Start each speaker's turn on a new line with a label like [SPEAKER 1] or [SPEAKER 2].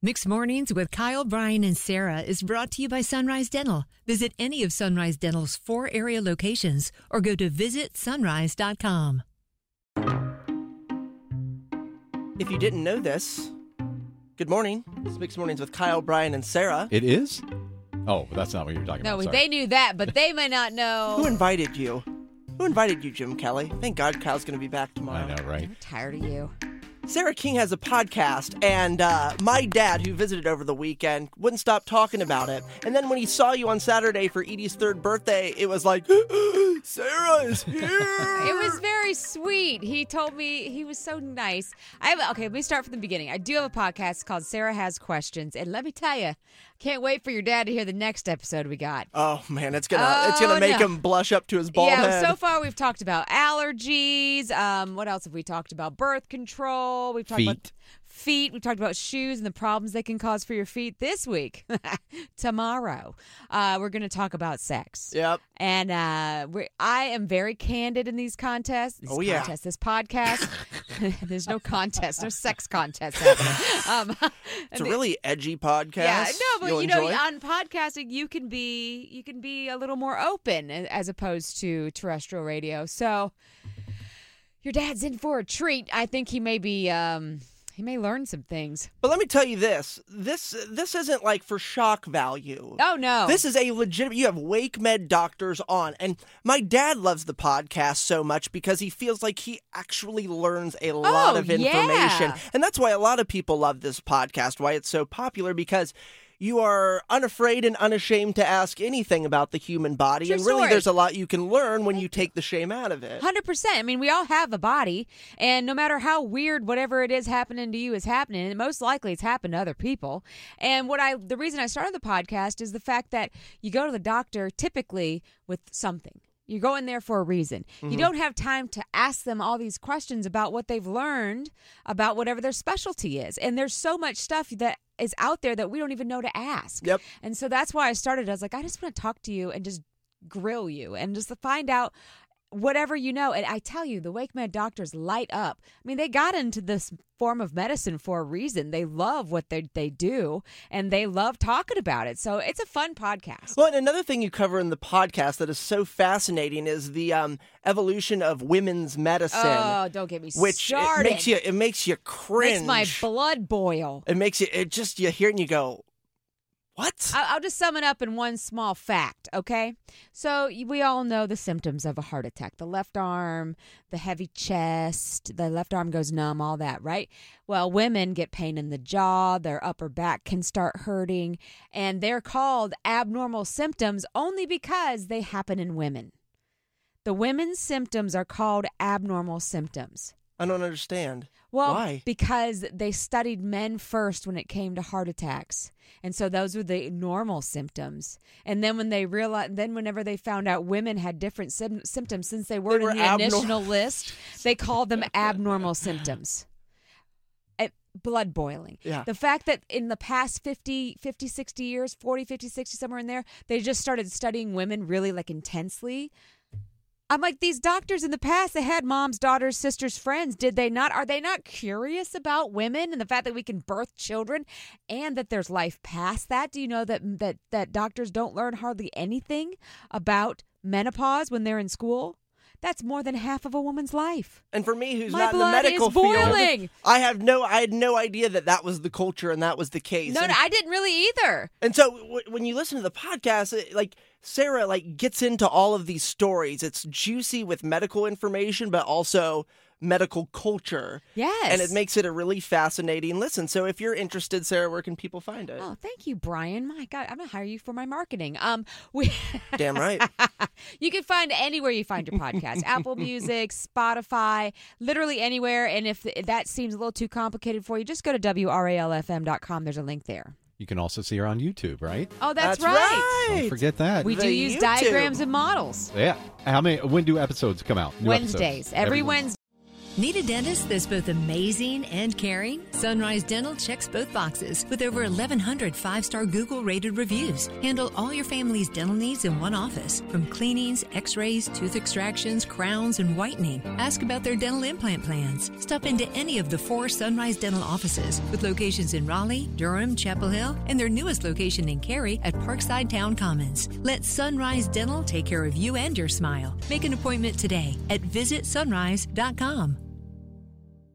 [SPEAKER 1] Mixed Mornings with Kyle, Brian, and Sarah is brought to you by Sunrise Dental. Visit any of Sunrise Dental's 4 area locations or go to visitsunrise.com.
[SPEAKER 2] If you didn't know this, good morning. It's Mixed Mornings with Kyle, Brian, and Sarah.
[SPEAKER 3] It is? Oh, that's not what you're talking about.
[SPEAKER 4] No,
[SPEAKER 3] Sorry.
[SPEAKER 4] they knew that, but they may not know.
[SPEAKER 2] Who invited you? Who invited you, Jim Kelly? Thank God Kyle's going to be back tomorrow.
[SPEAKER 3] I know, right?
[SPEAKER 4] I'm tired of you.
[SPEAKER 2] Sarah King has a podcast, and my dad, who visited over the weekend, wouldn't stop talking about it. And then when he saw you on Saturday for Edie's 3rd birthday, it was like, Sarah is here!
[SPEAKER 4] It was very sweet. He told me he was so nice. Okay, let me start from the beginning. I do have a podcast called Sarah Has Questions, and let me tell you, can't wait for your dad to hear the next episode we got.
[SPEAKER 2] Oh, man, it's gonna make him blush up to his bald head.
[SPEAKER 4] So far we've talked about allergies. What else have we talked about? Birth control. We've talked about feet. We've talked about shoes and the problems they can cause for your feet. This week, tomorrow, we're going to talk about sex.
[SPEAKER 2] Yep.
[SPEAKER 4] And I am very candid in these contests. This podcast. There's no contest. No sex contest happening.
[SPEAKER 2] It's a really edgy podcast.
[SPEAKER 4] Yeah, no, but
[SPEAKER 2] You'll enjoy.
[SPEAKER 4] on podcasting, you can be a little more open as opposed to terrestrial radio. So your dad's in for a treat. I think he may be. He may learn some things.
[SPEAKER 2] But let me tell you this. This isn't like for shock value.
[SPEAKER 4] Oh, no.
[SPEAKER 2] This is a legitimate... You have WakeMed doctors on. And my dad loves the podcast so much because he feels like he actually learns a lot of information.
[SPEAKER 4] Yeah.
[SPEAKER 2] And that's why a lot of people love this podcast, why it's so popular, because you are unafraid and unashamed to ask anything about the human body.
[SPEAKER 4] True
[SPEAKER 2] and really,
[SPEAKER 4] story.
[SPEAKER 2] there's a lot you can learn when you take the shame out of it.
[SPEAKER 4] 100%. I mean, we all have a body, and no matter how weird whatever it is happening to you is happening, and most likely it's happened to other people. And the reason I started the podcast is the fact that you go to the doctor typically with something. You go in there for a reason. Mm-hmm. You don't have time to ask them all these questions about what they've learned about whatever their specialty is. And there's so much stuff that is out there that we don't even know to ask.
[SPEAKER 2] Yep.
[SPEAKER 4] And so that's why I started. I was like, I just want to talk to you and just grill you and just to find out whatever you know. And I tell you, the WakeMed doctors light up. I mean, they got into this form of medicine for a reason. They love what they do, and they love talking about it. So it's a fun podcast.
[SPEAKER 2] Well, and another thing you cover in the podcast that is so fascinating is the evolution of women's medicine.
[SPEAKER 4] Oh, don't get me
[SPEAKER 2] which
[SPEAKER 4] started.
[SPEAKER 2] It makes you cringe.
[SPEAKER 4] Makes my blood boil.
[SPEAKER 2] It makes you hear it and you go, what?
[SPEAKER 4] I'll just sum it up in one small fact, okay? So we all know the symptoms of a heart attack. The left arm, the heavy chest, the left arm goes numb, all that, right? Well, women get pain in the jaw, their upper back can start hurting, and they're called abnormal symptoms only because they happen in women. The women's symptoms are called abnormal symptoms.
[SPEAKER 2] I don't understand.
[SPEAKER 4] Well,
[SPEAKER 2] why?
[SPEAKER 4] Because they studied men first when it came to heart attacks. And so those were the normal symptoms. And then whenever they found out women had different symptoms, since they weren't in the initial list, they called them abnormal symptoms. Blood boiling.
[SPEAKER 2] Yeah.
[SPEAKER 4] The fact that in the past 50, 60 years, 40, 50, 60, somewhere in there, they just started studying women really like intensely. I'm like, these doctors in the past, they had moms, daughters, sisters, friends. Did they not? Are they not curious about women and the fact that we can birth children and that there's life past that? Do you know that doctors don't learn hardly anything about menopause when they're in school? That's more than half of a woman's life.
[SPEAKER 2] And for me, who's
[SPEAKER 4] My
[SPEAKER 2] not in the medical
[SPEAKER 4] blood is boiling.
[SPEAKER 2] field, I had no idea that was the culture and that was the case.
[SPEAKER 4] No, I didn't really either.
[SPEAKER 2] And so when you listen to the podcast, Sarah gets into all of these stories. It's juicy with medical information, but also medical culture.
[SPEAKER 4] Yes.
[SPEAKER 2] And it makes it a really fascinating listen. So if you're interested, Sarah, where can people find it?
[SPEAKER 4] Oh, thank you, Brian. My God, I'm going to hire you for my marketing.
[SPEAKER 2] Damn right.
[SPEAKER 4] You can find anywhere you find your podcast. Apple Music, Spotify, literally anywhere. And if that seems a little too complicated for you, just go to WRALFM.com. There's a link there.
[SPEAKER 3] You can also see her on YouTube, right?
[SPEAKER 4] Oh, that's
[SPEAKER 2] right.
[SPEAKER 3] Don't forget that.
[SPEAKER 4] We do use diagrams and models.
[SPEAKER 3] Yeah. When do episodes come out? New
[SPEAKER 4] Wednesdays.
[SPEAKER 3] episodes.
[SPEAKER 4] Every Wednesday.
[SPEAKER 1] Need a dentist that's both amazing and caring? Sunrise Dental checks both boxes with over 1,100 five-star Google-rated reviews. Handle all your family's dental needs in one office, from cleanings, x-rays, tooth extractions, crowns, and whitening. Ask about their dental implant plans. Stop into any of the 4 Sunrise Dental offices with locations in Raleigh, Durham, Chapel Hill, and their newest location in Cary at Parkside Town Commons. Let Sunrise Dental take care of you and your smile. Make an appointment today at visitsunrise.com.